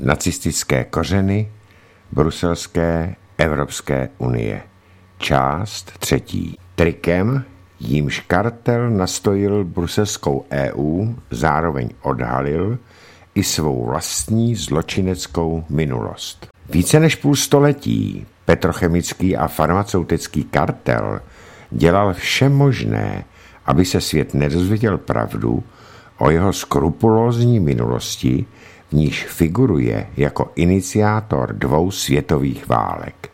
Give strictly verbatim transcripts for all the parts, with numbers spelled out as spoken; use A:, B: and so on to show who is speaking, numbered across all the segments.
A: Nacistické kořeny Bruselské Evropské unie. Část třetí. Trikem, jímž kartel nastojil bruselskou E U, zároveň odhalil i svou vlastní zločineckou minulost. Více než půl století petrochemický a farmaceutický kartel dělal vše možné, aby se svět nedozvěděl pravdu o jeho skrupulózní minulosti, v níž figuruje jako iniciátor dvou světových válek.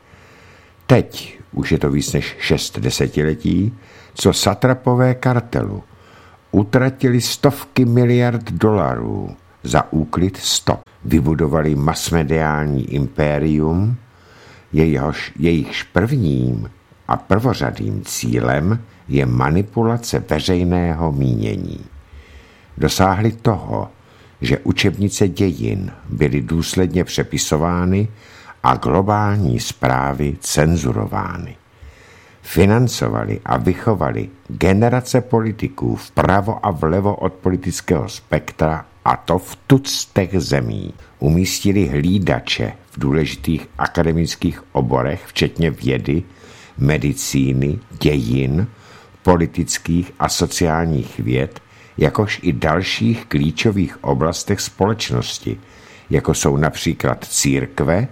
A: Teď už je to víc než šest desetiletí, co satrapové kartelu utratili stovky miliard dolarů za úklid stop. Vybudovali masmediální impérium, jehož, jejichž prvním a prvořadým cílem je manipulace veřejného mínění. Dosáhli toho, že učebnice dějin byly důsledně přepisovány a globální zprávy cenzurovány. Financovali a vychovali generace politiků vpravo a vlevo od politického spektra, a to v tuctech zemí. Umístili hlídače v důležitých akademických oborech, včetně vědy, medicíny, dějin, politických a sociálních věd, jakož i dalších klíčových oblastech společnosti, jako jsou například církve,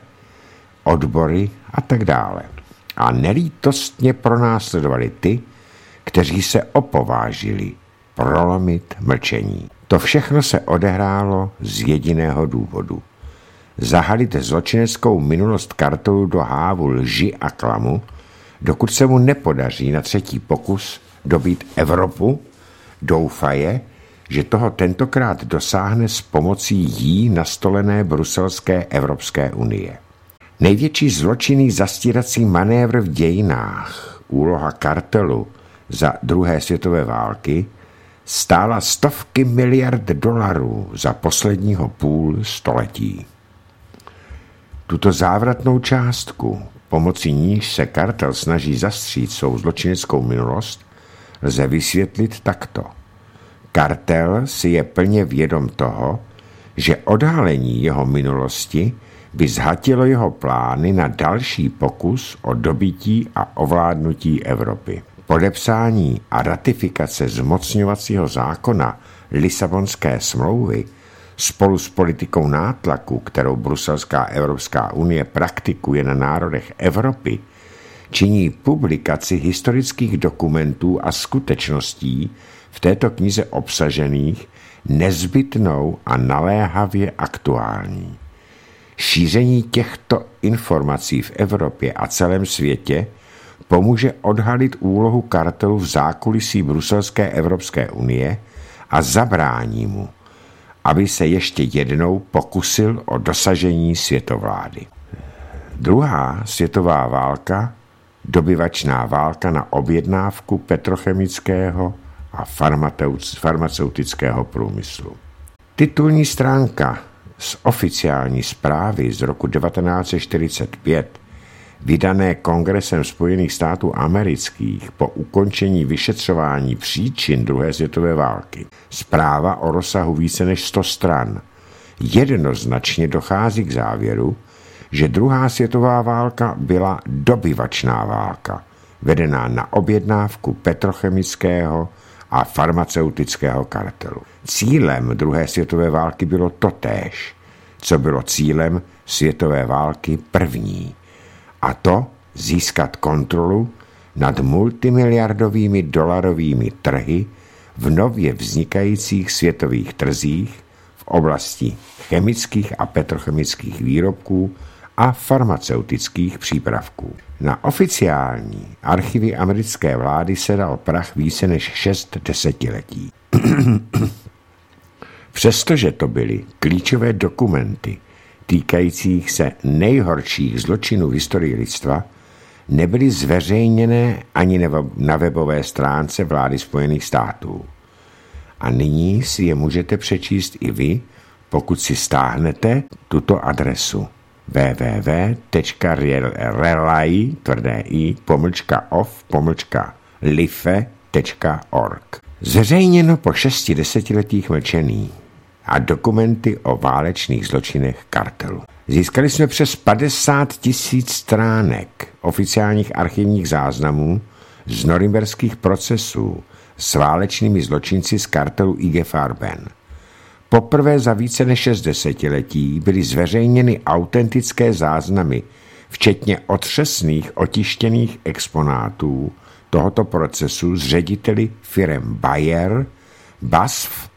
A: odbory a tak dále. A nelítostně pronásledovali ty, kteří se opovážili prolomit mlčení. To všechno se odehrálo z jediného důvodu. Zahalit zločineckou minulost kartelu do hávu lži a klamu, dokud se mu nepodaří na třetí pokus dobít Evropu, doufaje, že toho tentokrát dosáhne s pomocí jí nastolené bruselské Evropské unie. Největší zločinný zastírací manévr v dějinách, úloha kartelu za druhé světové války, stála stovky miliard dolarů za posledního půl století. Tuto závratnou částku, pomocí níž se kartel snaží zastřít svou zločineckou minulost, lze vysvětlit takto. Kartel si je plně vědom toho, že odhalení jeho minulosti by zhatilo jeho plány na další pokus o dobytí a ovládnutí Evropy. Podepsání a ratifikace zmocňovacího zákona Lisabonské smlouvy spolu s politikou nátlaku, kterou Bruselská Evropská unie praktikuje na národech Evropy, činí publikaci historických dokumentů a skutečností v této knize obsažených nezbytnou a naléhavě aktuální. Šíření těchto informací v Evropě a celém světě pomůže odhalit úlohu kartelu v zákulisí Bruselské Evropské unie a zabrání mu, aby se ještě jednou pokusil o dosažení světovlády. Druhá světová válka, dobyvačná válka na objednávku petrochemického a farmaceutického průmyslu. Titulní stránka z oficiální zprávy z roku devatenáct set čtyřicet pět, vydané Kongresem Spojených států amerických po ukončení vyšetřování příčin druhé světové války. Zpráva o rozsahu více než sto stran jednoznačně dochází k závěru, že druhá světová válka byla dobyvačná válka, vedená na objednávku petrochemického a farmaceutického kartelu. Cílem druhé světové války bylo totéž, co bylo cílem světové války první, a to získat kontrolu nad multimiliardovými dolarovými trhy v nově vznikajících světových trzích v oblasti chemických a petrochemických výrobků a farmaceutických přípravků. Na oficiální archivy americké vlády se dal prach více než šest desetiletí. Přestože to byly klíčové dokumenty týkajících se nejhorších zločinů v historii lidstva, nebyly zveřejněné ani na webové stránce vlády Spojených států. A nyní si je můžete přečíst i vy, pokud si stáhnete tuto adresu w w w tečka relay pomlčka off pomlčka life tečka org. Zveřejněno po šesti desetiletích mlčení. a dokumenty o válečných zločinech kartelu. Získali jsme přes padesát tisíc stránek oficiálních archivních záznamů z norimberských procesů s válečnými zločinci z kartelu I G Farben. Poprvé za více než šest desetiletí byly zveřejněny autentické záznamy, včetně otřesných otištěných exponátů tohoto procesu s řediteli firem Bayer, B A S F,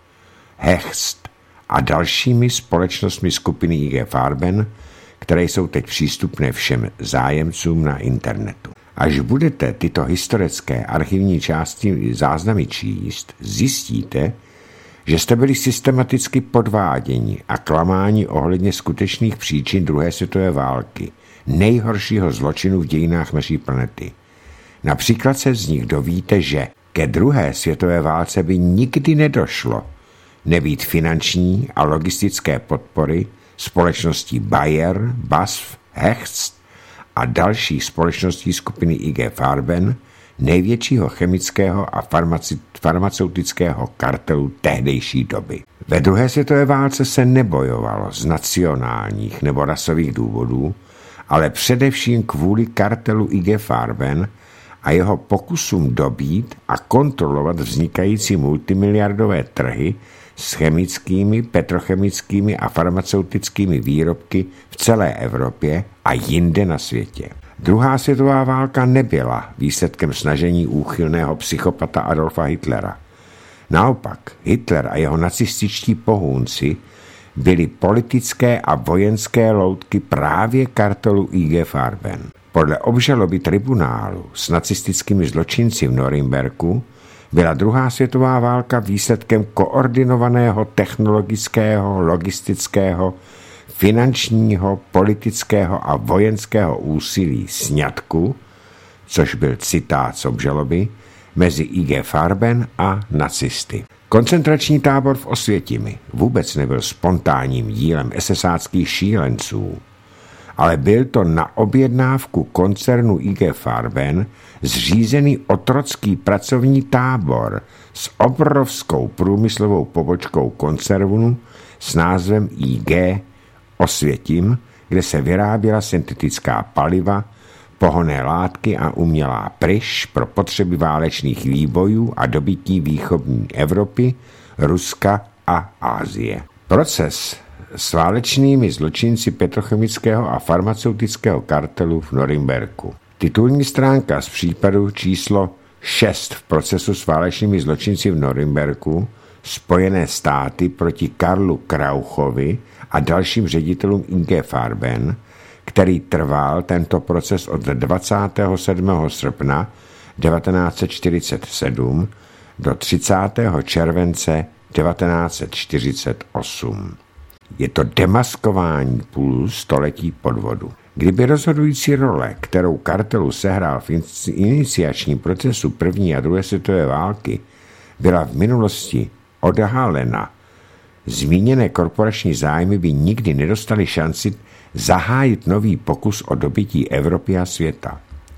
A: Hecht a dalšími společnostmi skupiny I G Farben, které jsou teď přístupné všem zájemcům na internetu. Až budete tyto historické archivní části záznamy číst, zjistíte, že jste byli systematicky podváděni a klamáni ohledně skutečných příčin druhé světové války, nejhoršího zločinu v dějinách naší planety. Například se z nich dovíte, že ke druhé světové válce by nikdy nedošlo nebýt finanční a logistické podpory společností Bayer, B A S F, Hecht a dalších společností skupiny I G Farben, největšího chemického a farmaci- farmaceutického kartelu tehdejší doby. Ve druhé světové válce se nebojovalo z nacionálních nebo rasových důvodů, ale především kvůli kartelu I G Farben a jeho pokusům dobít a kontrolovat vznikající multimiliardové trhy s chemickými, petrochemickými a farmaceutickými výrobky v celé Evropě a jinde na světě. Druhá světová válka nebyla výsledkem snažení úchylného psychopata Adolfa Hitlera. Naopak, Hitler a jeho nacističtí pohůnci byly politické a vojenské loutky právě kartelu I G Farben. Podle obžaloby tribunálu s nacistickými zločinci v Norimberku byla druhá světová válka výsledkem koordinovaného technologického, logistického, finančního, politického a vojenského úsilí sňatku, což byl citát z obžaloby, mezi I G Farben a nacisty. Koncentrační tábor v Osvětimi vůbec nebyl spontánním dílem esesáckých šílenců, ale byl to na objednávku koncernu I G Farben zřízený otrocký pracovní tábor s obrovskou průmyslovou pobočkou koncernu s názvem I G Osvětim, kde se vyráběla syntetická paliva, pohonné látky a umělá pryš pro potřeby válečných výbojů a dobytí východní Evropy, Ruska a Asie. Proces s válečnými zločinci petrochemického a farmaceutického kartelu v Norimberku. Titulní stránka z případu číslo šest v procesu s válečnými zločinci v Norimberku, Spojené státy proti Karlu Krauchovi a dalším ředitelům I G Farben, který trval tento proces od dvacátého sedmého srpna devatenáct set čtyřicet sedm do třicátého července devatenáct set čtyřicet osm. Je to demaskování půl století podvodu. Kdyby rozhodující role, kterou kartelu sehrál v iniciačním procesu první a druhé světové války, byla v minulosti odhalena, zmíněné korporační zájmy by nikdy nedostaly šanci zahájit nový pokus o dobytí Evropy a světa.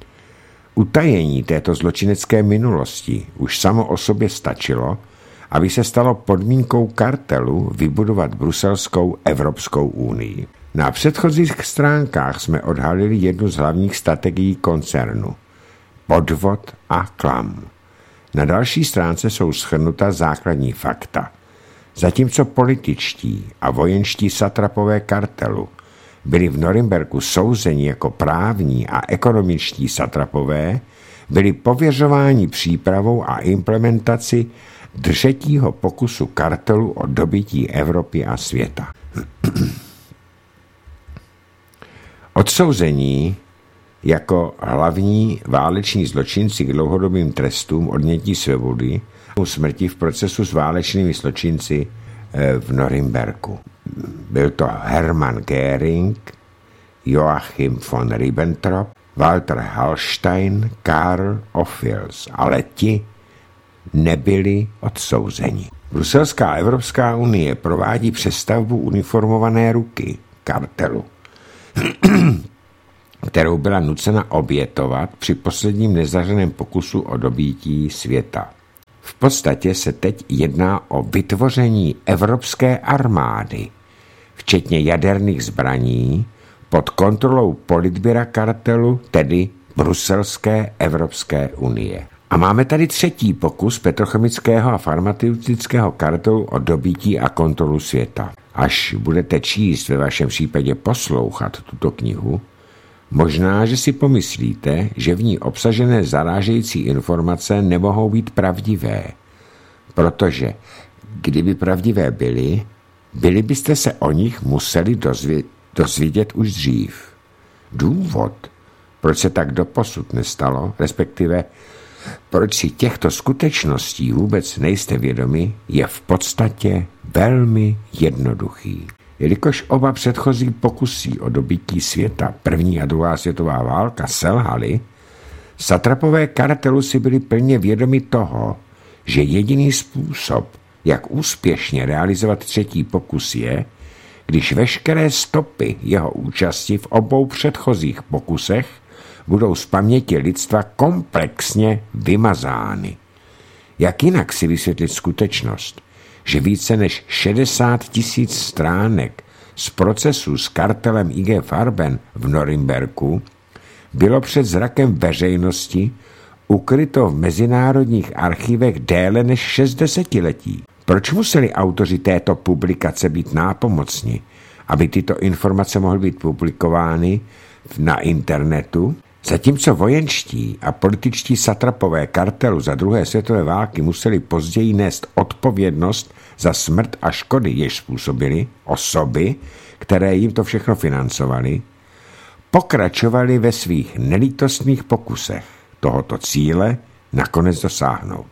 A: Utajení této zločinecké minulosti už samo o sobě stačilo, aby se stalo podmínkou kartelu vybudovat bruselskou Evropskou unii. Na předchozích stránkách jsme odhalili jednu z hlavních strategií koncernu – podvod a klam. Na další stránce jsou shrnuta základní fakta. Zatímco političtí a vojenští satrapové kartelu byli v Norimberku souzeni jako právní a ekonomičtí satrapové, byli pověřováni přípravou a implementaci třetího pokusu kartelu o dobytí Evropy a světa. Odsouzení jako hlavní váleční zločinci k dlouhodobým trestům odnětí svobody smrti v procesu s válečnými zločinci v Norimberku. Byl to Hermann Göring, Joachim von Ribbentrop, Walter Hallstein, Karl Ophüls, ale ti nebyli odsouzeni. Bruselská Evropská unie provádí přestavbu uniformované ruky kartelu, kterou byla nucena obětovat při posledním nezařeném pokusu o dobýtí světa. V podstatě se teď jedná o vytvoření evropské armády, včetně jaderných zbraní, pod kontrolou politbyra kartelu, tedy Bruselské Evropské unie. A máme tady třetí pokus petrochemického a farmaceutického kartelu o dobytí a kontrolu světa. Až budete číst, ve vašem případě poslouchat tuto knihu, možná, že si pomyslíte, že v ní obsažené zarážející informace nemohou být pravdivé, protože kdyby pravdivé byly, byli byste se o nich museli dozvě- dozvědět už dřív. Důvod, proč se tak doposud nestalo, respektive proč si těchto skutečností vůbec nejste vědomi, je v podstatě velmi jednoduchý. Jelikož oba předchozí pokusy o dobytí světa, první a druhá světová válka, selhaly, satrapové kartelu si byli plně vědomi toho, že jediný způsob, jak úspěšně realizovat třetí pokus je, když veškeré stopy jeho účasti v obou předchozích pokusech budou z paměti lidstva komplexně vymazány. Jak jinak si vysvětlit skutečnost, že více než šedesát tisíc stránek z procesu s kartelem I G Farben v Norimberku bylo před zrakem veřejnosti ukryto v mezinárodních archivech déle než šest desetiletí? Proč museli autoři této publikace být nápomocni, aby tyto informace mohly být publikovány na internetu? Zatímco vojenští a političtí satrapové kartelu za druhé světové války museli později nést odpovědnost za smrt a škody, jež způsobili osoby, které jim to všechno financovaly, pokračovali ve svých nelítostných pokusech tohoto cíle nakonec dosáhnout.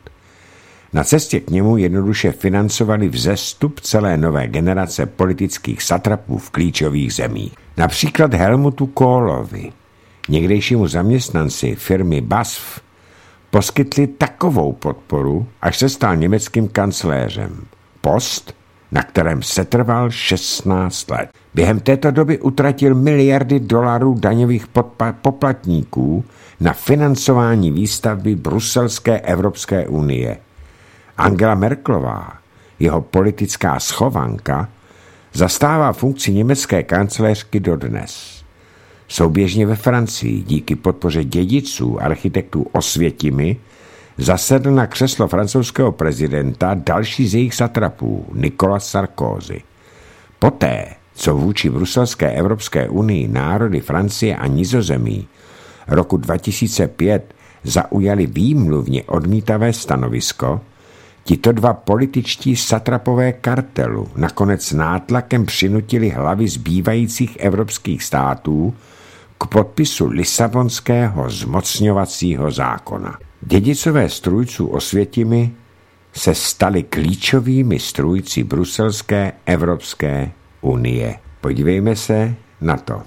A: Na cestě k němu jednoduše financovali vzestup celé nové generace politických satrapů v klíčových zemích. Například Helmutu Kohlovi, někdejšímu zaměstnanci firmy B A S F, poskytli takovou podporu, až se stal německým kancléřem. Post, na kterém setrval šestnáct let. Během této doby utratil miliardy dolarů daňových poplatníků na financování výstavby Bruselské Evropské unie. Angela Merkelová, jeho politická schovanka, zastává funkci německé kancléřky dodnes. Souběžně ve Francii díky podpoře dědiců architektů Osvětimi zasedl na křeslo francouzského prezidenta další z jejich satrapů, Nicolas Sarkozy. Poté, co vůči Bruselské Evropské unii národy Francie a Nizozemí roku dva tisíce pět zaujali výmluvně odmítavé stanovisko, tito dva političtí satrapové kartelu nakonec nátlakem přinutili hlavy zbývajících evropských států k podpisu Lisabonského zmocňovacího zákona. Dědicové strůjců Osvětimi se stali klíčovými strůjci Bruselské Evropské unie. Podívejme se na to.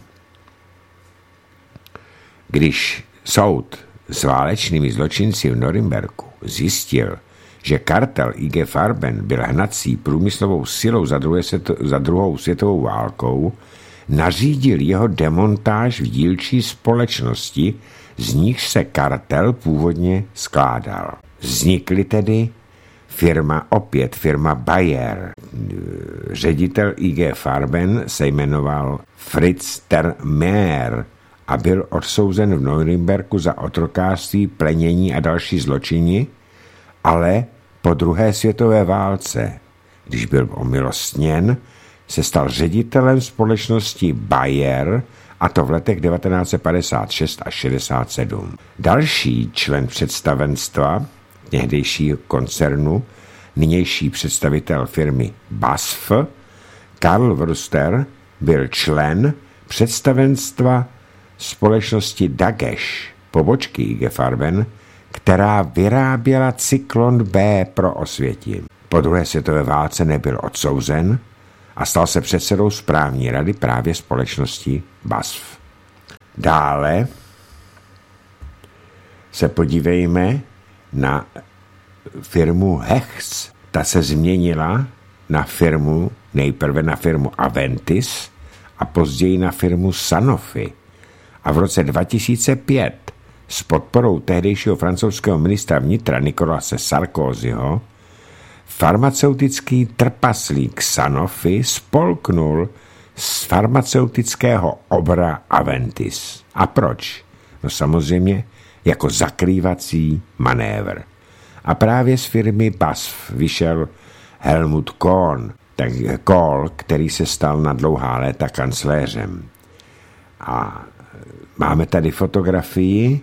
A: Když soud s válečnými zločinci v Norimberku zjistil, že kartel I G Farben byl hnací průmyslovou silou za, druhé světo, za druhou světovou válkou, nařídil jeho demontáž v dílčí společnosti, z nichž se kartel původně skládal. Vznikly tedy firma, opět firma Bayer. Ředitel I G Farben se jmenoval Fritz Termeer a byl odsouzen v Norimberku za otrokářství, plenění a další zločiny, ale po druhé světové válce, když byl omilostněn, se stal ředitelem společnosti Bayer, a to v letech devatenáct set padesát šest až šedesát sedm. Další člen představenstva někdejšího koncernu, nynější představitel firmy B A S F, Karl Wurster, byl člen představenstva společnosti Dagesch, pobočky I G Farben, která vyráběla cyklon B pro Osvětim. Po druhé světové válce nebyl odsouzen a stal se předsedou správní rady právě společnosti B A S F. Dále se podívejme na firmu Hecht's. Ta se změnila na firmu, nejprve na firmu Aventis a později na firmu Sanofi. A v roce dva tisíce pět s podporou tehdejšího francouzského ministra vnitra Nicolase Sarkozyho farmaceutický trpaslík Sanofi spolknul z farmaceutického obra Aventis. A proč? No samozřejmě jako zakrývací manévr. A právě z firmy B A S F vyšel Helmut Kohl, tak Kohl, který se stal na dlouhá léta kancléřem. A máme tady fotografii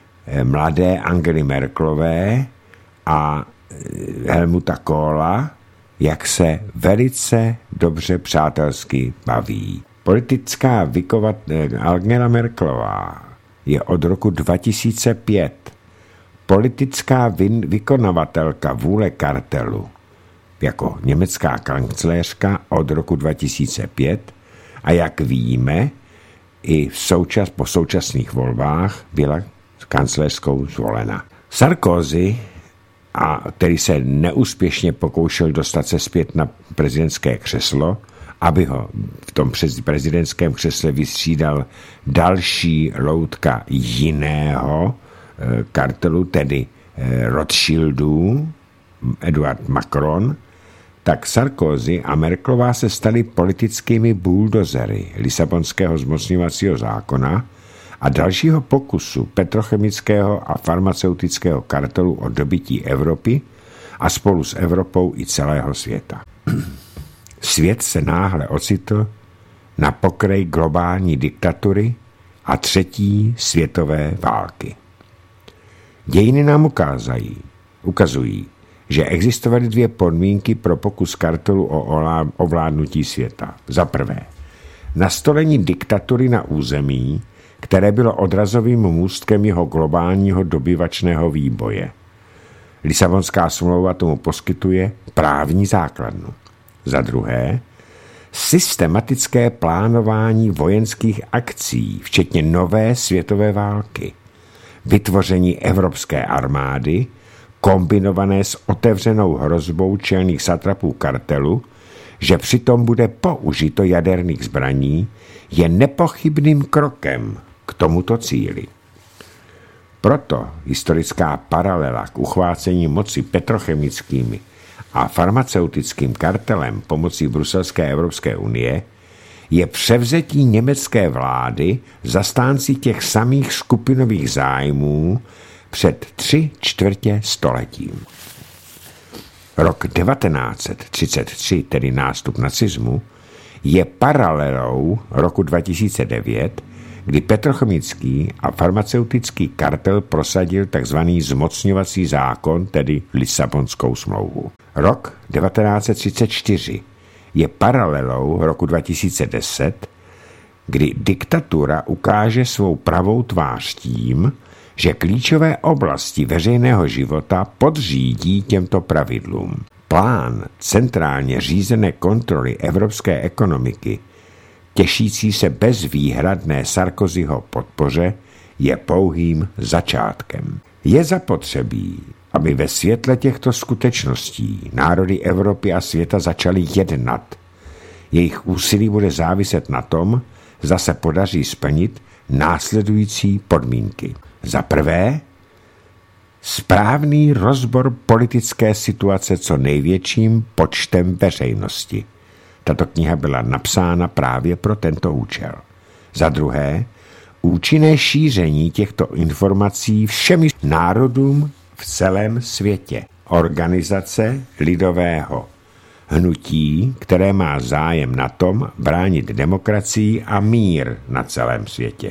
A: mladé Angely Merkelové a Helmuta Kohla, jak se velice dobře přátelsky baví. Politická vykovat, Angela Merkelová je od roku dva tisíce pět politická vykonavatelka vůle kartelu jako německá kancléřka od roku dva tisíce pět a jak víme, i v součas, po současných volbách byla kancléřskou zvolena. Sarkozy, a který se neúspěšně pokoušel dostat se zpět na prezidentské křeslo, aby ho v tom prezidentském křesle vystřídal další loutka jiného e, kartelu, tedy e, Rothschildů, Eduard Macron, tak Sarkozy a Merkelová se stali politickými buldozery Lisabonského zmocňovacího zákona a dalšího pokusu petrochemického a farmaceutického kartelu o dobytí Evropy a spolu s Evropou i celého světa. Svět se náhle ocitl na pokraji globální diktatury a třetí světové války. Dějiny nám ukázají, ukazují, že existovaly dvě podmínky pro pokus kartelu o ovládnutí světa. Za prvé, nastolení diktatury na území, které bylo odrazovým můstkem jeho globálního dobyvačného výboje. Lisabonská smlouva tomu poskytuje právní základnu. Za druhé, systematické plánování vojenských akcí, včetně nové světové války, vytvoření evropské armády, kombinované s otevřenou hrozbou čelných satrapů kartelu, že přitom bude použito jaderných zbraní, je nepochybným krokem k tomuto cíli. Proto historická paralela k uchvácení moci petrochemickými a farmaceutickým kartelem pomocí Bruselské Evropské unie je převzetí německé vlády zastánci těch samých skupinových zájmů před tři čtvrtě stoletím. Rok devatenáct set třicet tři, tedy nástup nacismu, je paralelou roku dva tisíce devět, kdy petrochemický a farmaceutický kartel prosadil tzv. Zmocňovací zákon, tedy Lisabonskou smlouvu. Rok devatenáct set třicet čtyři je paralelou roku dva tisíce deset, kdy diktatura ukáže svou pravou tvář tím, že klíčové oblasti veřejného života podřídí těmto pravidlům. Plán centrálně řízené kontroly evropské ekonomiky, těšící se bezvýhradné Sarkozyho podpoře, je pouhým začátkem. Je zapotřebí, aby ve světle těchto skutečností národy Evropy a světa začaly jednat. Jejich úsilí bude záviset na tom, zda se podaří splnit následující podmínky. Za prvé, správný rozbor politické situace co největším počtem veřejnosti. Tato kniha byla napsána právě pro tento účel. Za druhé, účinné šíření těchto informací všemi národům v celém světě. Organizace lidového hnutí, které má zájem na tom bránit demokracii a mír na celém světě.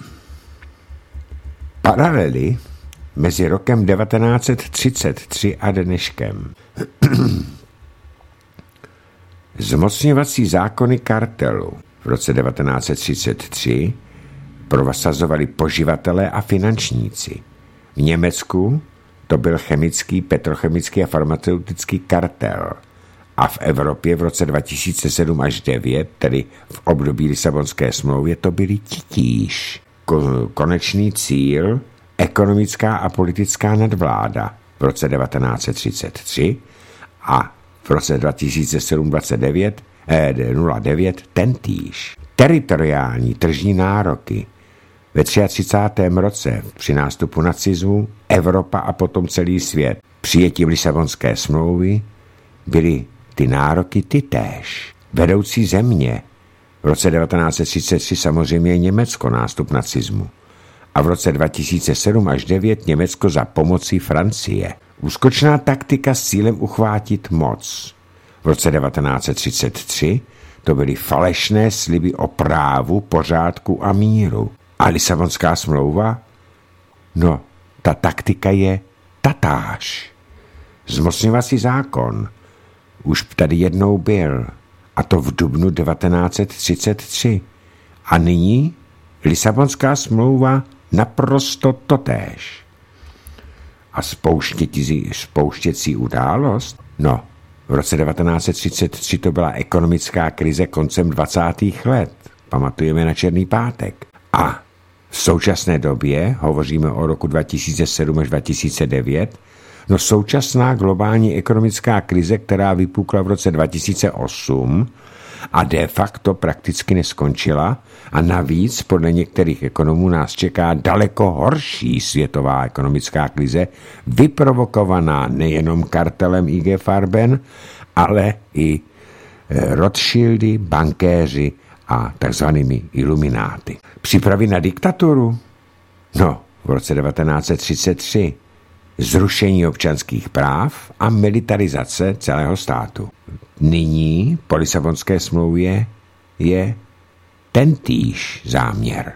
A: Paralely mezi rokem devatenáct set třicet tři a dneškem. Zmocňovací zákony kartelu v roce devatenáct set třicet tři prosazovali poživatelé a finančníci. V Německu to byl chemický, petrochemický a farmaceutický kartel. A v Evropě v roce dva tisíce sedm až devět, tedy v období Lisabonské smlouvy, to byli titíž. Konečný cíl ekonomická a politická nadvláda v roce devatenáct set třicet tři a v roce dva tisíce sedm dvacet devět, eh, nula devět tentýž. Teritoriální tržní nároky Ve třicátém třetím roce při nástupu nacismu Evropa a potom celý svět přijetím Lisabonské smlouvy byly ty nároky tytéž. Vedoucí země v roce devatenáct set třicet tři samozřejmě Německo, nástup nacismu. A v roce dva tisíce sedm až devět Německo za pomocí Francie. Úskočná taktika s cílem uchvátit moc. V roce devatenáct set třicet tři to byly falešné sliby o právu, pořádku a míru. A Lisabonská smlouva? No, ta taktika je tatáž. Zmocňovací zákon už tady jednou byl, a to v dubnu devatenáct set třicet tři. A nyní Lisabonská smlouva naprosto totéž. A spouštěcí, spouštěcí událost? No, v roce devatenáct set třicet tři to byla ekonomická krize koncem dvacátých let. Pamatujeme na Černý pátek. A v současné době, hovoříme o roku dva tisíce sedm až dva tisíce devět, no současná globální ekonomická krize, která vypukla v roce dva tisíce osm a de facto prakticky neskončila a navíc podle některých ekonomů nás čeká daleko horší světová ekonomická krize, vyprovokovaná nejenom kartelem I G Farben, ale i Rothschildy, bankéři a takzvanými ilumináty. Přípravy na diktaturu? No, v roce devatenáct set třicet tři zrušení občanských práv a militarizace celého státu. Nyní po Lisabonské smlouvě je tentýž záměr.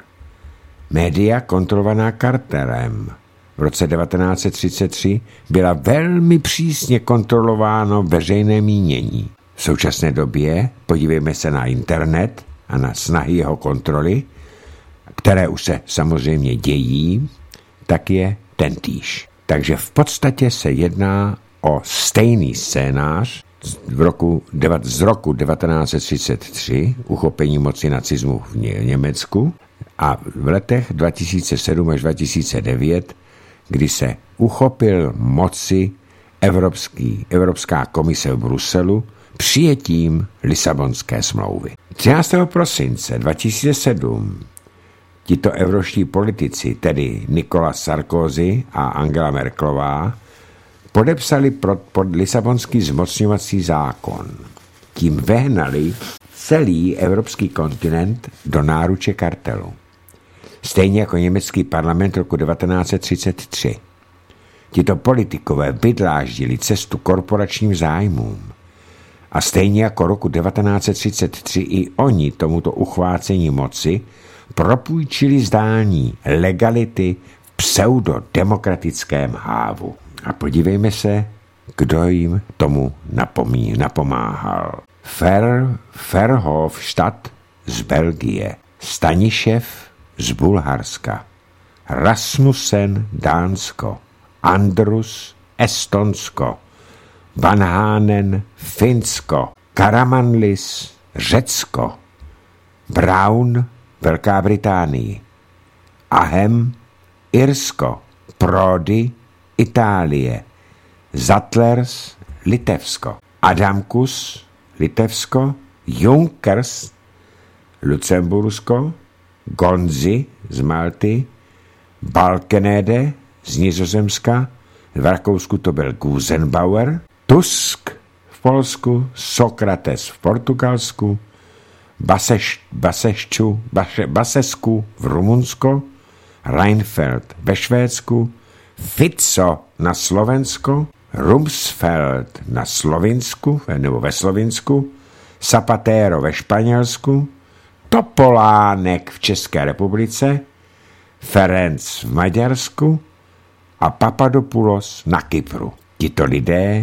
A: Média kontrolovaná kartelem v roce devatenáct set třicet tři byla velmi přísně kontrolováno veřejné mínění. V současné době podívejme se na internet a na snahy jeho kontroly, které už se samozřejmě dějí, tak je tentýž. Takže v podstatě se jedná o stejný scénář v roku, z roku devatenáct set třicet tři, uchopení moci nacismu v Německu, a v letech dva tisíce sedm až dva tisíce devět, kdy se uchopil moci Evropský, Evropská komise v Bruselu přijetím Lisabonské smlouvy. třináctého prosince dva tisíce sedm tito evropští politici, tedy Nicolas Sarkozy a Angela Merkelová, podepsali pod, pod Lisabonský zmocňovací zákon. Tím vehnali celý evropský kontinent do náruče kartelu. Stejně jako německý parlament roku devatenáct set třicet tři. Tito politikové vydláždili cestu korporačním zájmům. A stejně jako roku devatenáct set třicet tři i oni tomuto uchvácení moci propůjčili zdání legality v pseudodemokratickém hávu. A podívejme se, kdo jim tomu napomí, napomáhal. Fer, Verhofstadt z Belgie, Stanišev z Bulharska, Rasmussen Dánsko, Andrus Estonsko, Van Hanen Finsko, Karamanlis Řecko, Brown Velká Británie, Ahem Irsko, Prodi Itálie, Zattlers Litevsko, Adamkus Litevsko, Junkers Lucembursko, Gonzi z Malty, Balkenende z Nizozemska, v Rakousku to byl Gusenbauer, Tusk v Polsku, Sokrates v Portugalsku, Baseš, Basešču, Baše, Basesku v Rumunsko, Reinfeldt ve Švédsku, Fico na Slovensko, Rumsfeld na Slovinsku, nebo ve Slovinsku, Zapatero ve Španělsku, Topolánek v České republice, Ferenc v Maďarsku a Papadopoulos na Kypru. Tito lidé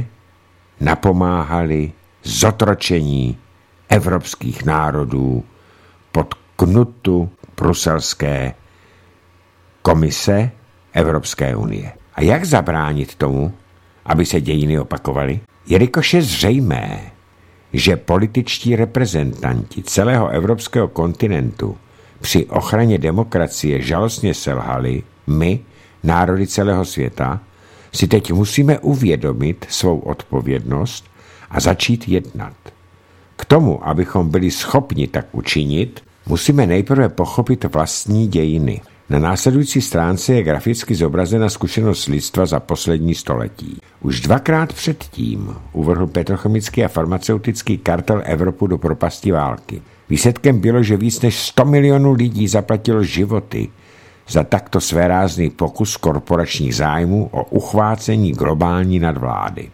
A: napomáhali zotročení evropských národů pod knutu bruselské komise Evropské unie. A jak zabránit tomu, aby se dějiny opakovaly? Jelikož je zřejmé, že političtí reprezentanti celého evropského kontinentu při ochraně demokracie žalostně selhali, my, národy celého světa, si teď musíme uvědomit svou odpovědnost a začít jednat. K tomu, abychom byli schopni tak učinit, musíme nejprve pochopit vlastní dějiny. Na následující stránce je graficky zobrazena zkušenost lidstva za poslední století. Už dvakrát předtím uvrhl petrochemický a farmaceutický kartel Evropu do propasti války. Výsledkem bylo, že víc než sto milionů lidí zaplatilo životy za takto svérázný pokus korporačních zájmů o uchvácení globální nadvlády.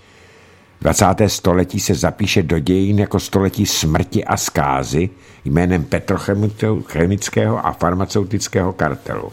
A: dvacáté století se zapíše do dějin jako století smrti a zkázy jménem petrochemického a farmaceutického kartelu.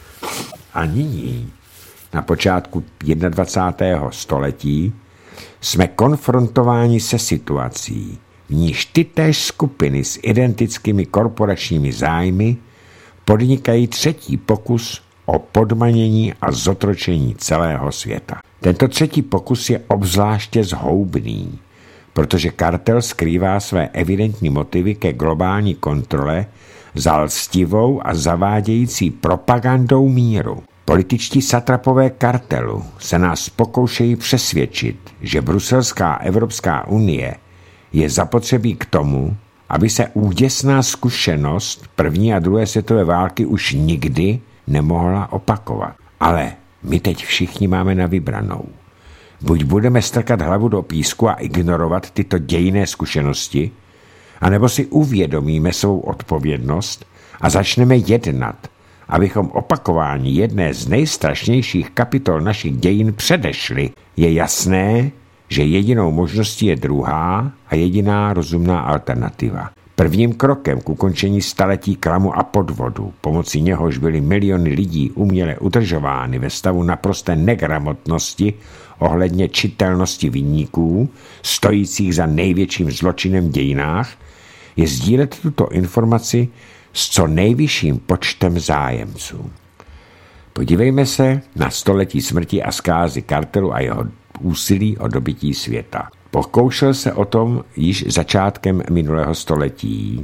A: A nyní, na počátku dvacátého prvního století, jsme konfrontováni se situací, v níž tytéž skupiny s identickými korporačními zájmy podnikají třetí pokus o podmanění a zotročení celého světa. Tento třetí pokus je obzvláště zhoubný, protože kartel skrývá své evidentní motivy ke globální kontrole za lstivou a zavádějící propagandou míru. Političtí satrapové kartelu se nás pokoušejí přesvědčit, že bruselská Evropská unie je zapotřebí k tomu, aby se úděsná zkušenost první a druhé světové války už nikdy nemohla opakovat. Ale my teď všichni máme na vybranou. Buď budeme strkat hlavu do písku a ignorovat tyto dějinné zkušenosti, anebo si uvědomíme svou odpovědnost a začneme jednat, abychom opakování jedné z nejstrašnějších kapitol našich dějin předešli. Je jasné, že jedinou možností je druhá a jediná rozumná alternativa. Prvním krokem k ukončení staletí klamu a podvodu, pomocí něhož byly miliony lidí uměle udržovány ve stavu naprosté negramotnosti ohledně čitelnosti viníků, stojících za největším zločinem v dějinách, je sdílet tuto informaci s co nejvyšším počtem zájemců. Podívejme se na století smrti a zkázy kartelu a jeho úsilí o dobytí světa. Pokoušel se o tom již začátkem minulého století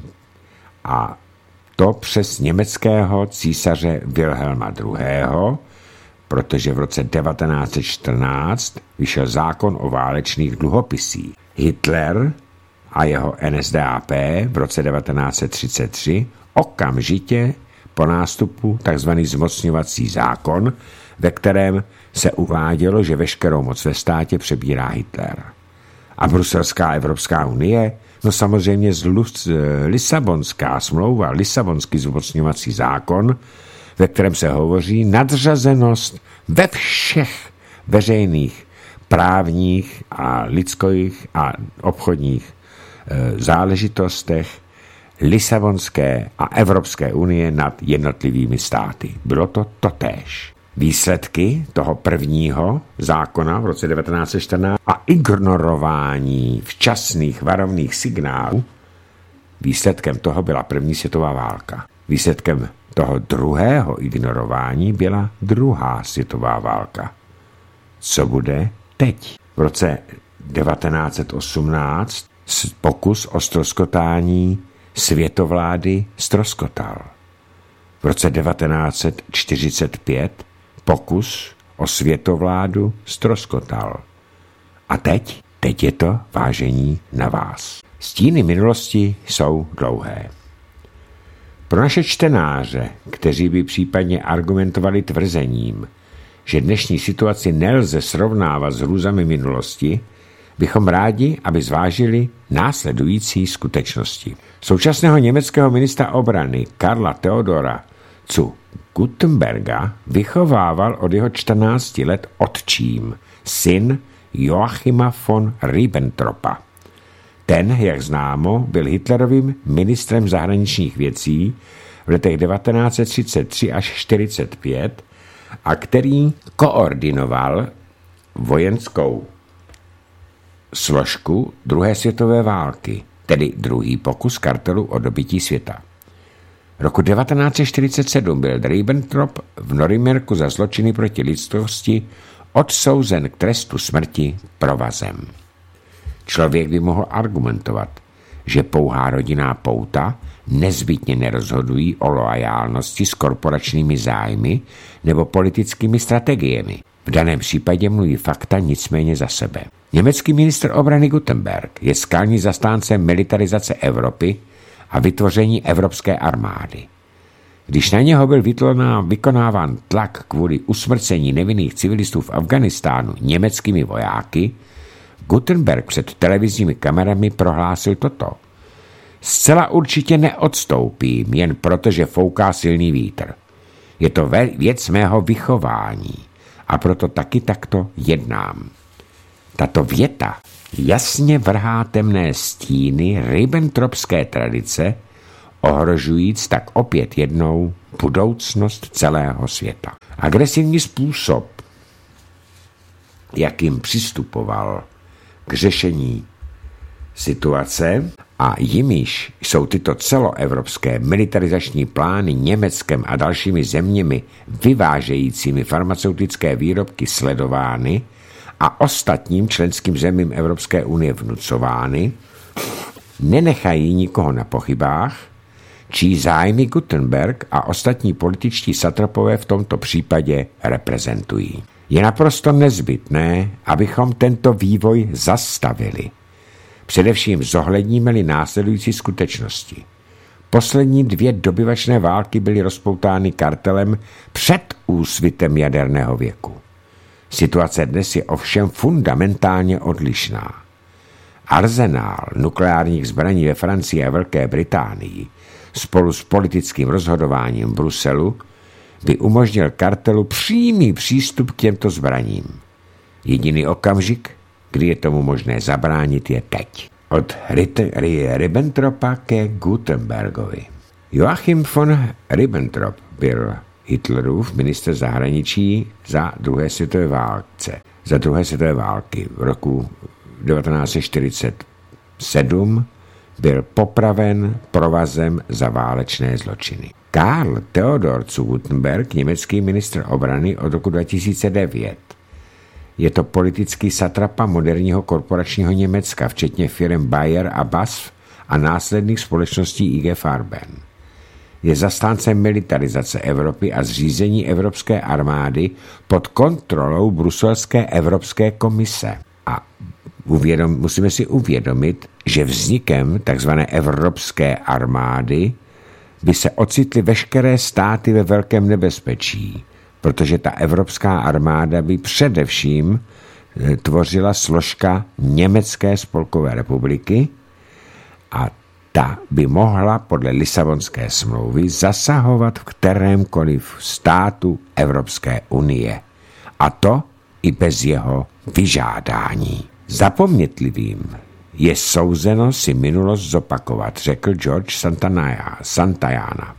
A: a to přes německého císaře Wilhelma druhého., protože v roce devatenáct set čtrnáct vyšel zákon o válečných dluhopisích. Hitler a jeho N S D A P v roce devatenáct set třicet tři okamžitě po nástupu tzv. Zmocňovací zákon, ve kterém se uvádělo, že veškerou moc ve státě přebírá Hitler. A bruselská Evropská unie? No samozřejmě z Lisabonská smlouva, Lisabonský zmocňovací zákon, ve kterém se hovoří nadřazenost ve všech veřejných, právních a lidských a obchodních e, záležitostech Lisabonské a Evropské unie nad jednotlivými státy. Bylo to totéž. Výsledky toho prvního zákona v roce devatenáct set čtrnáct a ignorování včasných varovných signálů, výsledkem toho byla první světová válka. Výsledkem toho druhého ignorování byla druhá světová válka. Co bude teď? V roce devatenáct set osmnáct pokus o ztroskotání světovlády ztroskotal. V roce devatenáct set čtyřicet pět pokus o světovládu ztroskotal. A teď? Teď je to, vážení, na vás. Stíny minulosti jsou dlouhé. Pro naše čtenáře, kteří by případně argumentovali tvrzením, že dnešní situaci nelze srovnávat s hrůzami minulosti, bychom rádi, aby zvážili následující skutečnosti. Současného německého ministra obrany Karla Theodora zu Guttenberga vychovával od jeho čtrnácti let otčím, syn Joachima von Ribbentropa. Ten, jak známo, byl Hitlerovým ministrem zahraničních věcí v letech devatenáct set třicet tři až čtyřicet pět a který koordinoval vojenskou složku druhé světové války, tedy druhý pokus kartelu o dobytí světa. Roku devatenáct set čtyřicet sedm byl Ribbentrop v Norimberku za zločiny proti lidskosti odsouzen k trestu smrti provazem. Člověk by mohl argumentovat, že pouhá rodinná pouta nezbytně nerozhodují o loajálnosti s korporačními zájmy nebo politickými strategiemi. V daném případě mluví fakta nicméně za sebe. Německý ministr obrany Guttenberg je skalní zastáncem militarizace Evropy a vytvoření evropské armády.
B: Když na něho byl vykonáván tlak kvůli usmrcení nevinných civilistů v Afghánistánu německými vojáky, Gutenberg před televizními kamerami prohlásil toto. Zcela určitě neodstoupím, jen protože fouká silný vítr. Je to věc mého vychování a proto taky takto jednám. Tato věta jasně vrhá temné stíny ribbentropské tradice, ohrožujíc tak opět jednou budoucnost celého světa. Agresivní způsob, jakým přistupoval k řešení situace a jimiž jsou tyto celoevropské militarizační plány Německem a dalšími zeměmi vyvážejícími farmaceutické výrobky sledovány a ostatním členským zemím Evropské unie vnucovány, nenechají nikoho na pochybách, čí zájmy Gutenberg a ostatní političtí satrapové v tomto případě reprezentují. Je naprosto nezbytné, abychom tento vývoj zastavili. Především zohledníme-li následující skutečnosti. Poslední dvě dobyvačné války byly rozpoutány kartelem před úsvitem jaderného věku. Situace dnes je ovšem fundamentálně odlišná. Arzenál nukleárních zbraní ve Francii a Velké Británii spolu s politickým rozhodováním Bruselu by umožnil kartelu přímý přístup k těmto zbraním. Jediný okamžik, kdy je tomu možné zabránit, je teď. Od Ribbentropa ke Gutenbergovi. Joachim von Ribbentrop byl Hitlerův ministr zahraničí za druhé světové válce. Za druhé světové války v roku devatenáct set čtyřicet sedm byl popraven provazem za válečné zločiny. Karl Theodor zu Guttenberg, německý ministr obrany od roku dva tisíce devět. Je to politický satrapa moderního korporačního Německa, včetně firem Bayer a B A S F a následných společností I G Farben. Je zastáncem militarizace Evropy a zřízení evropské armády pod kontrolou bruselské Evropské komise. A uvědom, musíme si uvědomit, že vznikem tzv. Evropské armády by se ocitly veškeré státy ve velkém nebezpečí, protože ta evropská armáda by především tvořila složka Německé spolkové republiky a ta by mohla podle Lisabonské smlouvy zasahovat v kterémkoliv státu Evropské unie. A to i bez jeho vyžádání. Zapomnětlivým je souzeno si minulost zopakovat, řekl George Santayana.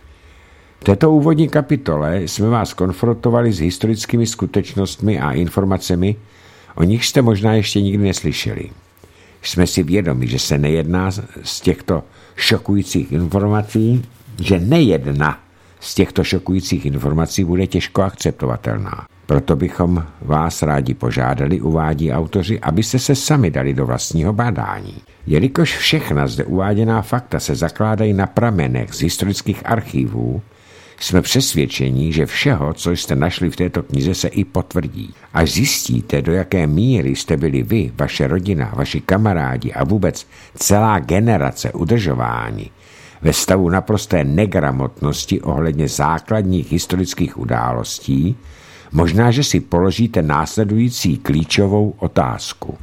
B: V této úvodní kapitole jsme vás konfrontovali s historickými skutečnostmi a informacemi, o nich jste možná ještě nikdy neslyšeli. Jsme si vědomi, že se nejedná z těchto šokujících informací, že nejedna z těchto šokujících informací bude těžko akceptovatelná. Proto bychom vás rádi požádali, uvádí autoři, abyste se sami dali do vlastního bádání. Jelikož všechna zde uváděná fakta se zakládají na pramenech z historických archívů, jsme přesvědčeni, že všeho, co jste našli v této knize, se i potvrdí. Až zjistíte, do jaké míry jste byli vy, vaše rodina, vaši kamarádi a vůbec celá generace udržováni ve stavu naprosté negramotnosti ohledně základních historických událostí, možná, že si položíte následující klíčovou otázku.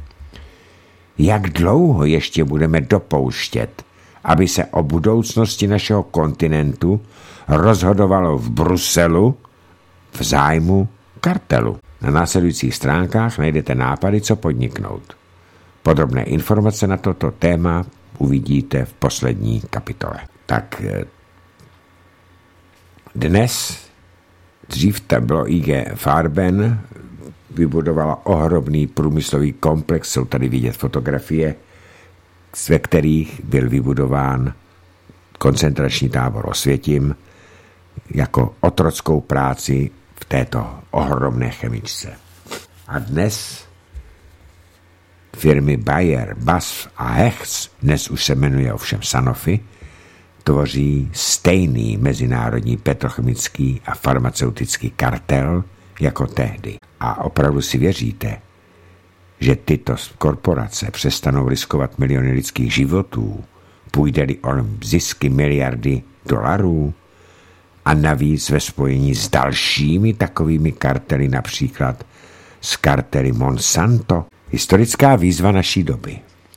B: Jak dlouho ještě budeme dopouštět, aby se o budoucnosti našeho kontinentu rozhodovalo v Bruselu v zájmu kartelu? Na následujících stránkách najdete nápady, co podniknout. Podrobné informace na toto téma uvidíte v poslední kapitole. Tak dnes, dřív tam bylo I G Farben, vybudovala ohromný průmyslový komplex, jsou tady vidět fotografie, ve kterých byl vybudován koncentrační tábor Osvětim jako otrockou práci v této ohromné chemičce. A dnes firmy Bayer, B A S F a Hecht's, dnes už se jmenuje ovšem Sanofi, tvoří stejný mezinárodní petrochemický a farmaceutický kartel jako tehdy. A opravdu si věříte, že tyto korporace přestanou riskovat miliony lidských životů, půjde-li o zisky miliardy dolarů a navíc ve spojení s dalšími takovými kartely, například s kartely Monsanto. Historická výzva naší doby.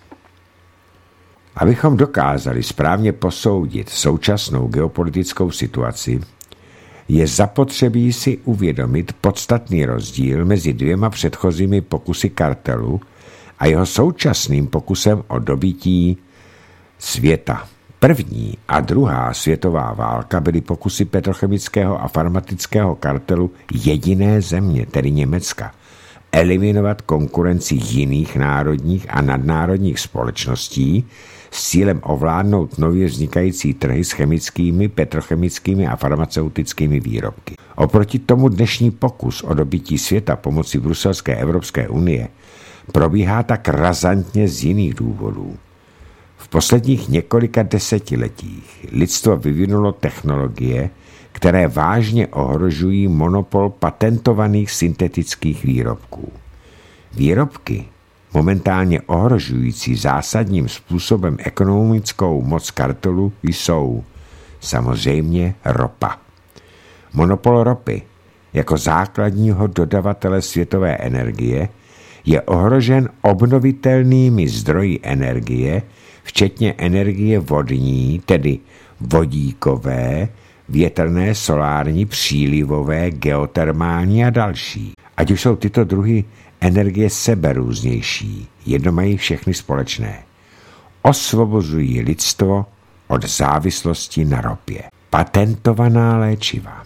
B: Abychom dokázali správně posoudit současnou geopolitickou situaci, je zapotřebí si uvědomit podstatný rozdíl mezi dvěma předchozími pokusy kartelu a jeho současným pokusem o dobytí světa. První a druhá světová válka byly pokusy petrochemického a farmaceutického kartelu jediné země, tedy Německa, eliminovat konkurenci jiných národních a nadnárodních společností s cílem ovládnout nově vznikající trhy s chemickými, petrochemickými a farmaceutickými výrobky. Oproti tomu dnešní pokus o dobytí světa pomocí bruselské Evropské unie probíhá tak razantně z jiných důvodů. V posledních několika desetiletích lidstvo vyvinulo technologie, které vážně ohrožují monopol patentovaných syntetických výrobků. Výrobky, momentálně ohrožující zásadním způsobem ekonomickou moc kartelu, jsou samozřejmě ropa. Monopol ropy jako základního dodavatele světové energie je ohrožen obnovitelnými zdroji energie, včetně energie vodní, tedy vodíkové, větrné, solární, přílivové, geotermální a další. Ať už jsou tyto druhy energie seberůznější, jedno mají všechny společné. Osvobozují lidstvo od závislosti na ropě. Patentovaná léčiva.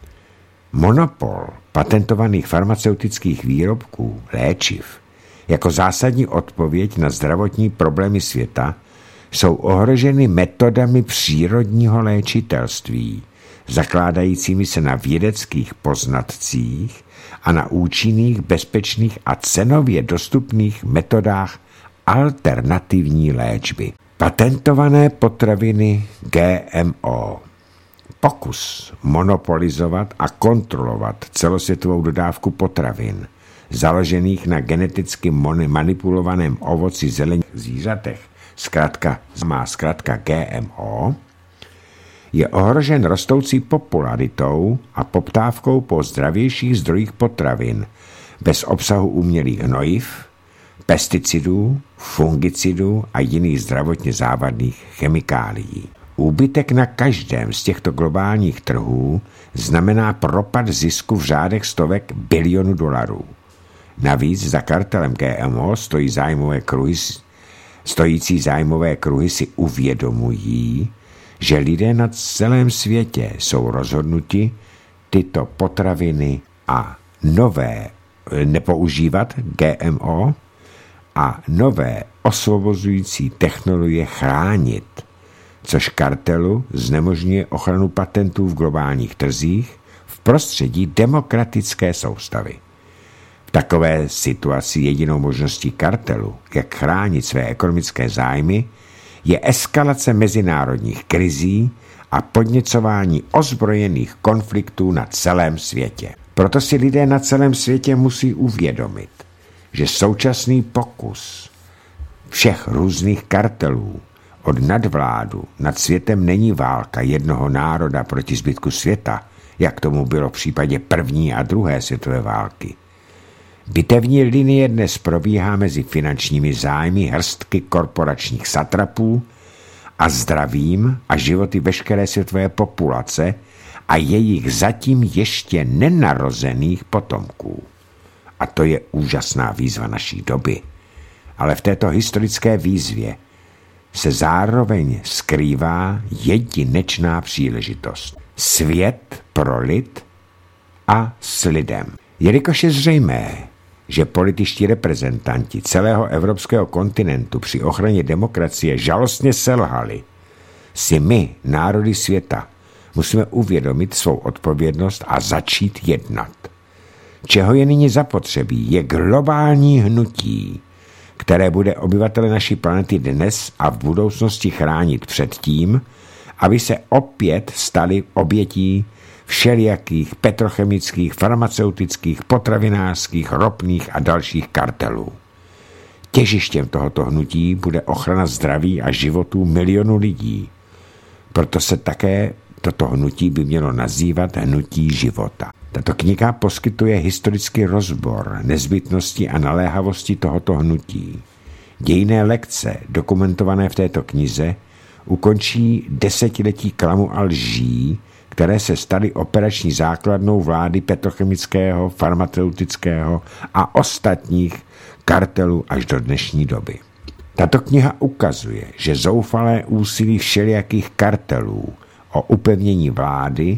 B: Monopol patentovaných farmaceutických výrobků, léčiv, jako zásadní odpověď na zdravotní problémy světa jsou ohroženy metodami přírodního léčitelství, zakládajícími se na vědeckých poznatcích a na účinných, bezpečných a cenově dostupných metodách alternativní léčby. Patentované potraviny G M O. Pokus monopolizovat a kontrolovat celosvětovou dodávku potravin, založených na geneticky manipulovaném ovoci, zelení, zvířatech, zkrátka má zkrátka G M O, je ohrožen rostoucí popularitou a poptávkou po zdravějších zdrojích potravin bez obsahu umělých hnojiv, pesticidů, fungicidů a jiných zdravotně závadných chemikálií. Úbytek na každém z těchto globálních trhů znamená propad zisku v řádech stovek bilionů dolarů. Navíc za kartelem G M O stojí zájmové kruhy, stojící zájmové kruhy si uvědomují, že lidé na celém světě jsou rozhodnuti tyto potraviny a nové nepoužívat G M O a nové osvobozující technologie chránit, což kartelu znemožňuje ochranu patentů v globálních trzích v prostředí demokratické soustavy. V takové situaci jedinou možností kartelu, jak chránit své ekonomické zájmy, je eskalace mezinárodních krizí a podněcování ozbrojených konfliktů na celém světě. Proto si lidé na celém světě musí uvědomit, že současný pokus všech různých kartelů od nadvládu nad světem není válka jednoho národa proti zbytku světa, jak tomu bylo v případě první a druhé světové války. Bitevní linie dnes probíhá mezi finančními zájmy hrstky korporačních satrapů a zdravím a životy veškeré světové populace a jejich zatím ještě nenarozených potomků. A to je úžasná výzva naší doby. Ale v této historické výzvě se zároveň skrývá jedinečná příležitost. Svět pro lid a s lidem. Jelikož je zřejmé, že političtí reprezentanti celého evropského kontinentu při ochraně demokracie žalostně selhali, si my, národy světa, musíme uvědomit svou odpovědnost a začít jednat. Čeho je nyní zapotřebí, je globální hnutí, které bude obyvatele naší planety dnes a v budoucnosti chránit před tím, aby se opět stali obětí všelijakých petrochemických, farmaceutických, potravinářských, ropných a dalších kartelů. Těžištěm tohoto hnutí bude ochrana zdraví a životů milionů lidí. Proto se také toto hnutí by mělo nazývat hnutí života. Tato kniha poskytuje historický rozbor nezbytnosti a naléhavosti tohoto hnutí. Dějinné lekce, dokumentované v této knize, ukončí desetiletí klamu a lží, které se staly operační základnou vlády petrochemického, farmaceutického a ostatních kartelů až do dnešní doby. Tato kniha ukazuje, že zoufalé úsilí všelijakých kartelů o upevnění vlády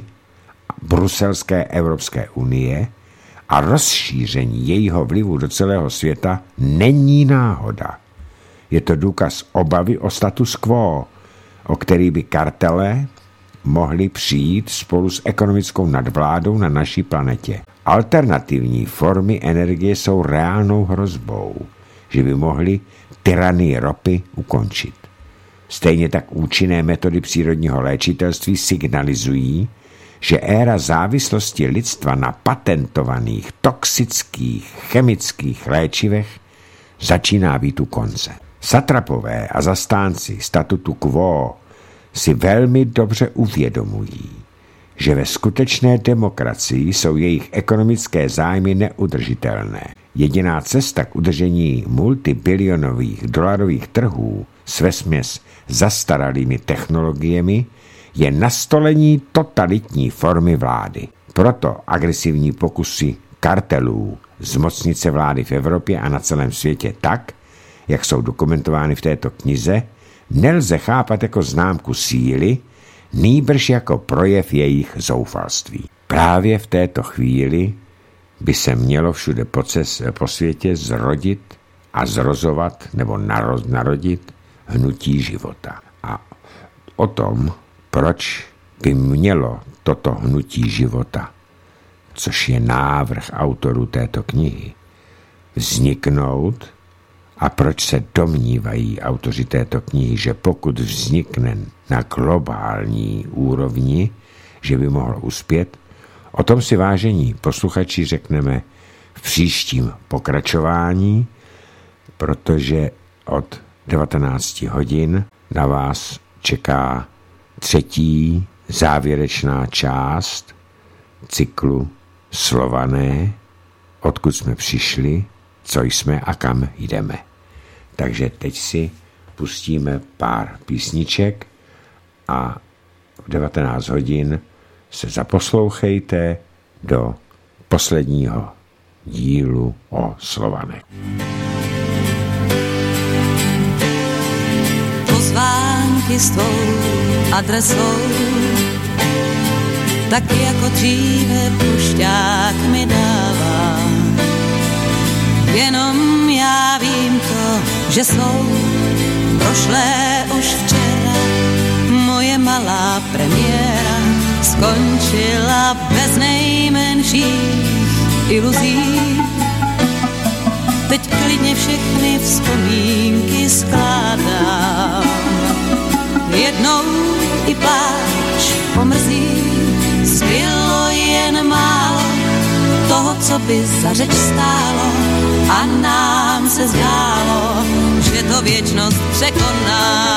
B: bruselské Evropské unie a rozšíření jejího vlivu do celého světa není náhoda. Je to důkaz obavy o status quo, o který by kartele mohli přijít spolu s ekonomickou nadvládou na naší planetě. Alternativní formy energie jsou reálnou hrozbou, že by mohly tyranii ropy ukončit. Stejně tak účinné metody přírodního léčitelství signalizují, že éra závislosti lidstva na patentovaných, toxických, chemických léčivech začíná být u konce. Satrapové a zastánci statutu quo si velmi dobře uvědomují, že ve skutečné demokracii jsou jejich ekonomické zájmy neudržitelné. Jediná cesta k udržení multibilionových dolarových trhů s vesměs zastaralými technologiemi je nastolení totalitní formy vlády. Proto agresivní pokusy kartelů zmocnit se vlády v Evropě a na celém světě tak, jak jsou dokumentovány v této knize, nelze chápat jako známku síly, nýbrž jako projev jejich zoufalství. Právě v této chvíli by se mělo všude po, cest, po světě zrodit a zrozovat nebo naroz, narodit hnutí života. A o tom, proč by mělo toto hnutí života, což je návrh autorů této knihy, vzniknout a proč se domnívají autoři této knihy, že pokud vznikne na globální úrovni, že by mohl uspět, o tom si, vážení posluchači, řekneme v příštím pokračování, protože od devatenáct hodin na vás čeká třetí závěrečná část cyklu Slované, odkud jsme přišli, co jsme a kam jdeme. Takže teď si pustíme pár písniček a v devatenáct hodin se zaposlouchejte do posledního dílu o Slovanech.
C: Pozvánky s tvou adresou, tak jako dříve pušťák mi dává. Jenom já vím to, že jsou prošlé už včera. Moje malá premiéra skončila bez nejmenších iluzí. Teď klidně všechny vzpomínky skládám. Jednou i pláč pomrzí, zbylo jen málo toho, co by za řeč stálo, a nám se zdálo, že to věčnost překoná.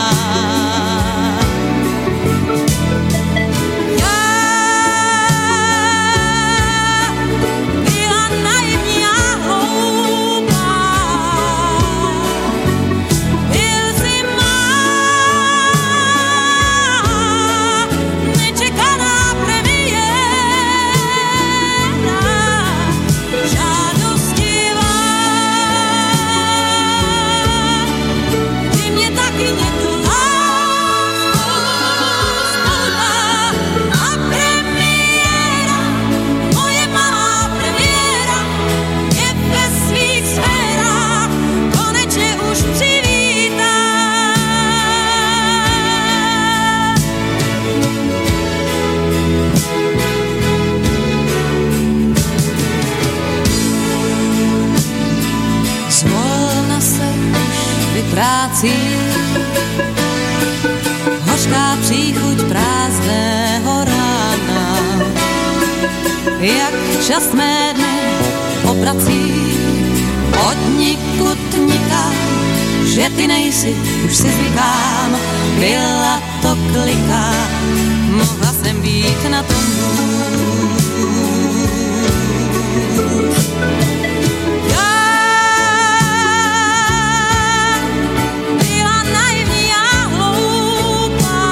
C: Hořká příchuť prázdného rána, jak čas mé dny obrací od nikud nikam, že ty nejsi, už si zvykám, byla to klika, mohla jsem být na tom hůř. Já byla naivní a hloupá,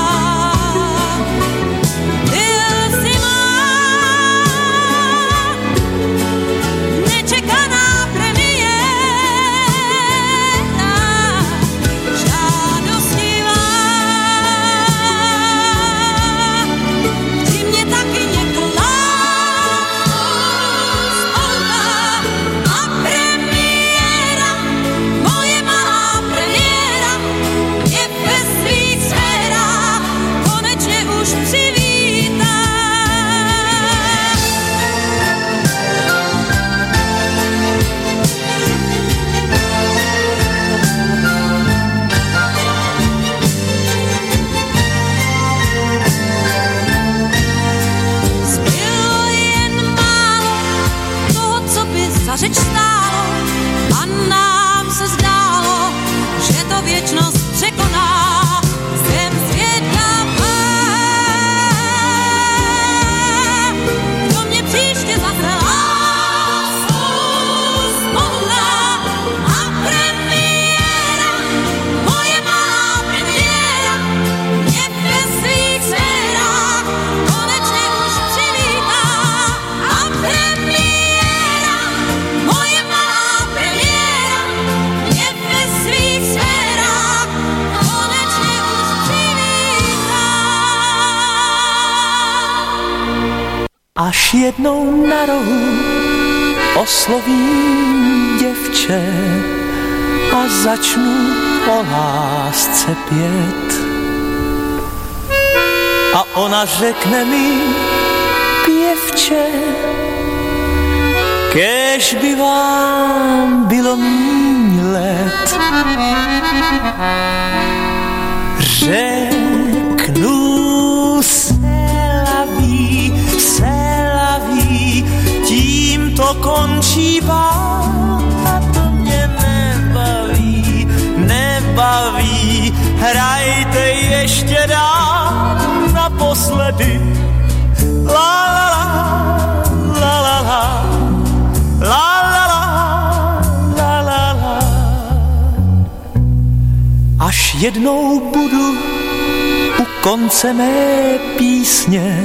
C: byl si má nečekaná premiéra, žádostivá. Ty mě taky někla a premiéra, moje malá premiéra, mě ve svých sférách konečně už přivítá. Zbylo jen málo toho, co by za řeč stálo, a nám se zdálo, že to věčnost překoná. Jsem zvědavá, kdo mě příště zase láskou zmoutá. A premiéra, moje malá premiéra, mě ve svých sférách konečně už přivítá. A premiéra, moje malá premiéra, mě ve svých sférách konečně už přivítá.
D: Až jednou na rohu oslovím děvče a začnu o lásce pět. A ona řekne mi, pěvče, kéž by vám bylo míň let. Řeknu se laví, se laví, tím to končí bál, a to mě nebaví, nebaví. Hrajte ještě dál naposledy. La la la, la la la, la la la, la la la. Až jednou budu u konce mé písně,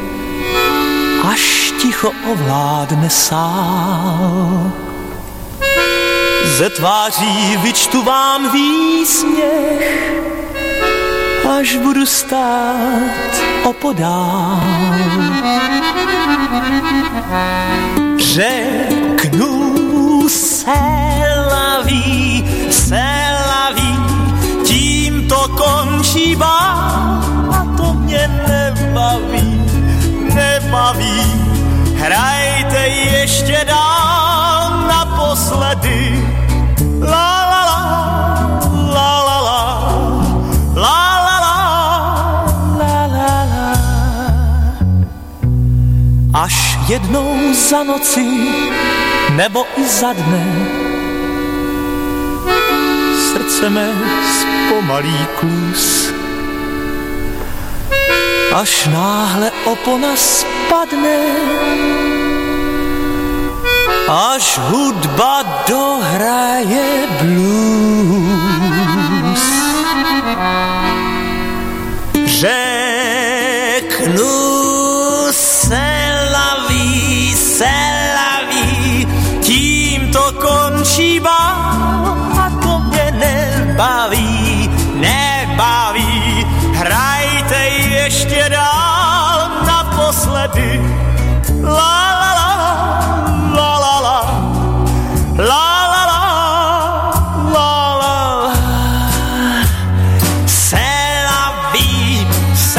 D: až ticho ovládne sál, ze tváří vyčtu vám výsměch, až budu stát opodál. Řeknu se laví, se laví, tím to končí bál, a to mě nebaví, nebaví. Hrajte ještě dál naposledy. La la la, la la la, la la la, la la la. Až jednou za noci nebo i za dne srdce mé zpomalí kus, až náhle opona spadne, až hudba dohraje blues. Řeknu se laví, se laví, tím to končí bál, a to mě nebaví, nebaví. Hrajte ještě dál naposledy. La la la, la la la, la la la, la la la. C'est la vie,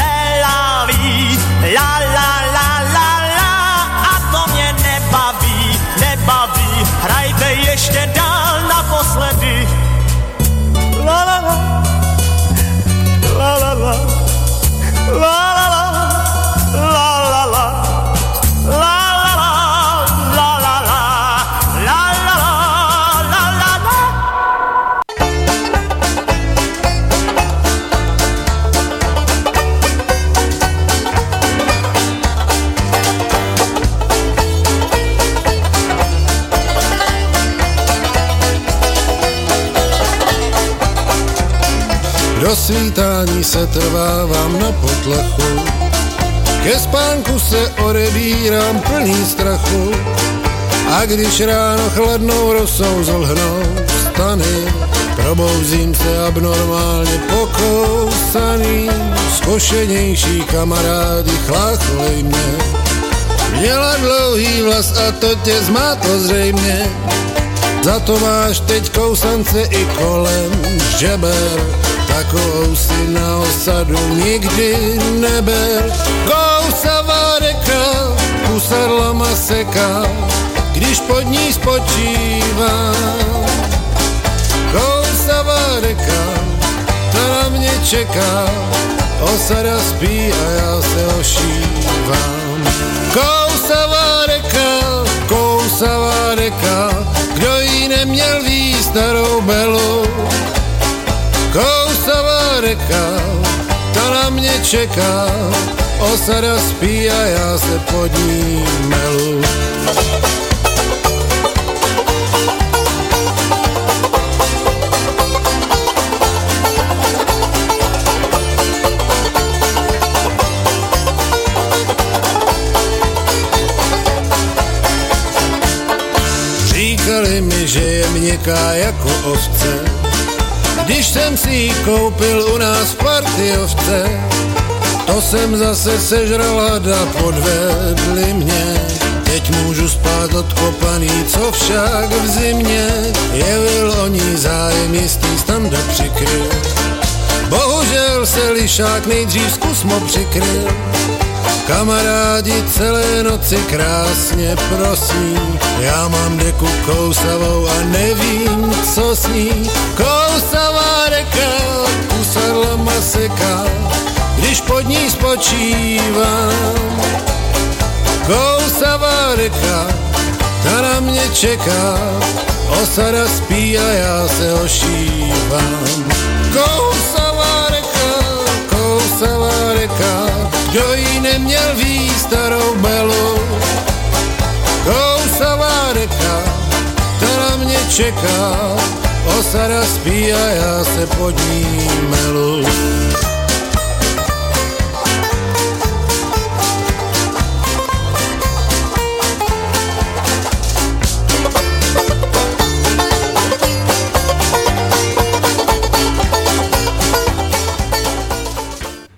E: do svítání se trvávám na potlechu, ke spánku se odebírám plný strachu, a když ráno chladnou rosou zlhnou stany, probouzím se abnormálně pokousaný, zkušenější kamarádi chlácholej mě. Měla dlouhý vlas a to tě zmátlo zřejmě, za to máš teď kousance i kolem žeber, takovou si na osadu nikdy neber. Kousavá reka, kusadla maseka, když pod ní spočívám. Kousavá reka, ta na mě čeká, osada spí a já se ošívám. Kousavá reka, kousavá reka, kdo jí neměl ví starou belu. Kousavá reka, ta na mě čeká, osada spí a já se pod ní melu. Říkali mi, že je měkká jako ovce, když jsem si ji koupil u nás v Partyjovce. To jsem zase sežral hada, podvedli mě, teď můžu spát odkopaný, co však v zimě jevil o ní zájem jistý Standa přikryl. Bohužel se lišák nejdřív zkusmo přikryl, kamarádi celé noci krásně prosí, já mám deku kousavou a nevím, co s ní. Kousavá reka, kusadla maseka, když pod ní spočívám. Kousavá reka, ta na mě čeká, osada spí a já se ošívám. Kousavá reka, kousavá reka, kdo jí neměl ví starou belu. Kousavá reka, ta na mě čeká, osada spí a já se pod ní melu.